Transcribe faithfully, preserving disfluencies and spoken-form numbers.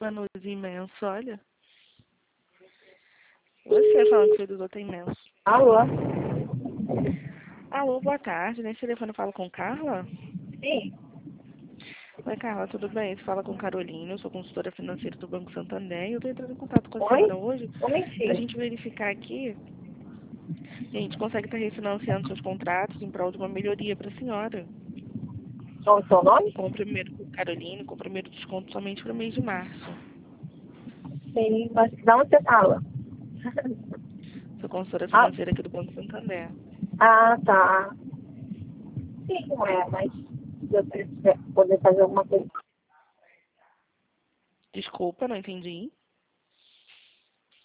Manoso imenso, olha. Você falando que foi do doutor imenso. Alô? Alô, boa tarde. Nesse telefone eu falo com Carla? Sim. Oi, Carla, tudo bem? Você fala com Carolina, eu sou consultora financeira do Banco Santander e eu estou entrando em contato com a Oi? senhora hoje Um para a momentinho. gente verificar aqui se a gente consegue estar refinanciando seus contratos em prol de uma melhoria para a senhora. Qual o seu nome? Com o primeiro com Carolina, com o primeiro desconto somente para o mês de março. Sim, mas de onde você fala? Sou consultora Ah, financeira aqui do Banco Santander. ah, tá. Sim, não é, mas se eu quiser poder fazer alguma coisa. Desculpa, não entendi.